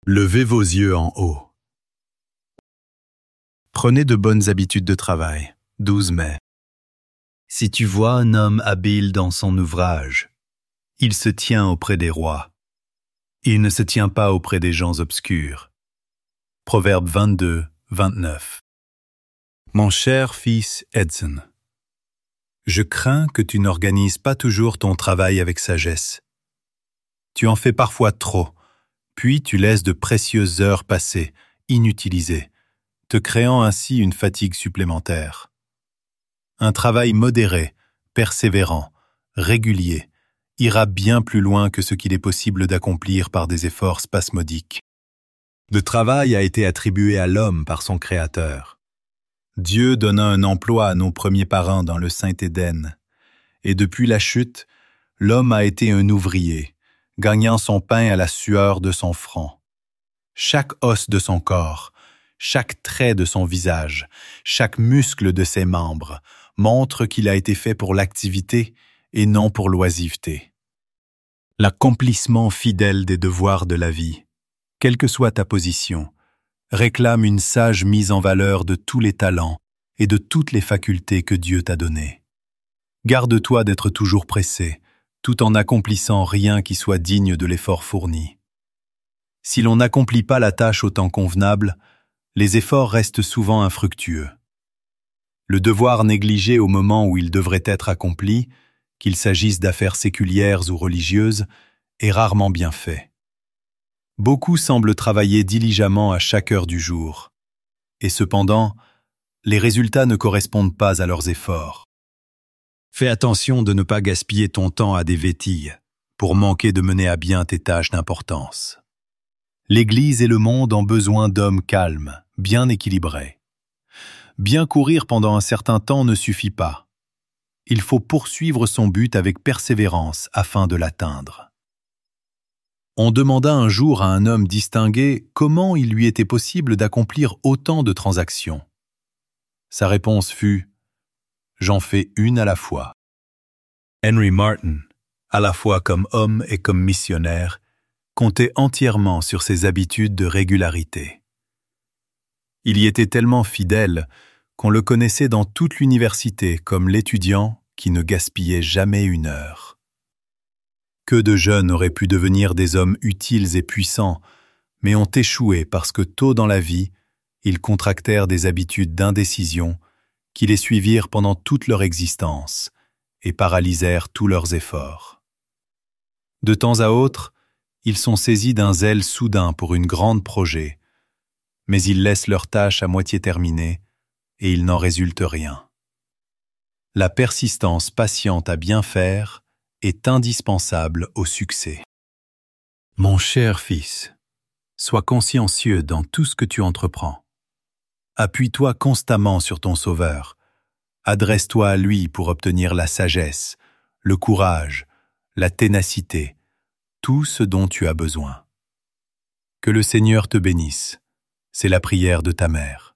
Levez vos yeux en haut. Prenez de bonnes habitudes de travail. 12 mai. Si tu vois un homme habile dans son ouvrage, il se tient auprès des rois. Il ne se tient pas auprès des gens obscurs. Proverbe 22, 29. Mon cher fils Edson, je crains que tu n'organises pas toujours ton travail avec sagesse. Tu en fais parfois trop, puis tu laisses de précieuses heures passer, inutilisées, te créant ainsi une fatigue supplémentaire. Un travail modéré, persévérant, régulier, ira bien plus loin que ce qu'il est possible d'accomplir par des efforts spasmodiques. Le travail a été attribué à l'homme par son Créateur. Dieu donna un emploi à nos premiers parents dans le Saint-Éden, et depuis la chute, l'homme a été un ouvrier, gagnant son pain à la sueur de son front. Chaque os de son corps, chaque trait de son visage, chaque muscle de ses membres montre qu'il a été fait pour l'activité et non pour l'oisiveté. L'accomplissement fidèle des devoirs de la vie, quelle que soit ta position, réclame une sage mise en valeur de tous les talents et de toutes les facultés que Dieu t'a données. Garde-toi d'être toujours pressé, tout en n'accomplissant rien qui soit digne de l'effort fourni. Si l'on n'accomplit pas la tâche au temps convenable, les efforts restent souvent infructueux. Le devoir négligé au moment où il devrait être accompli, qu'il s'agisse d'affaires séculières ou religieuses, est rarement bien fait. Beaucoup semblent travailler diligemment à chaque heure du jour, et cependant, les résultats ne correspondent pas à leurs efforts. Fais attention de ne pas gaspiller ton temps à des vétilles, pour manquer de mener à bien tes tâches d'importance. L'Église et le monde ont besoin d'hommes calmes, bien équilibrés. Bien courir pendant un certain temps ne suffit pas. Il faut poursuivre son but avec persévérance afin de l'atteindre. On demanda un jour à un homme distingué comment il lui était possible d'accomplir autant de transactions. Sa réponse fut « J'en fais une à la fois ». Henry Martyn, à la fois comme homme et comme missionnaire, comptait entièrement sur ses habitudes de régularité. Il y était tellement fidèle qu'on le connaissait dans toute l'université comme l'étudiant qui ne gaspillait jamais une heure. Que de jeunes auraient pu devenir des hommes utiles et puissants, mais ont échoué parce que tôt dans la vie, ils contractèrent des habitudes d'indécision qui les suivirent pendant toute leur existence et paralysèrent tous leurs efforts. De temps à autre, ils sont saisis d'un zèle soudain pour une grande projet, mais ils laissent leur tâche à moitié terminée et il n'en résulte rien. La persistance patiente à bien faire est indispensable au succès. Mon cher fils, sois consciencieux dans tout ce que tu entreprends. Appuie-toi constamment sur ton Sauveur. Adresse-toi à lui pour obtenir la sagesse, le courage, la ténacité, tout ce dont tu as besoin. Que le Seigneur te bénisse. C'est la prière de ta mère.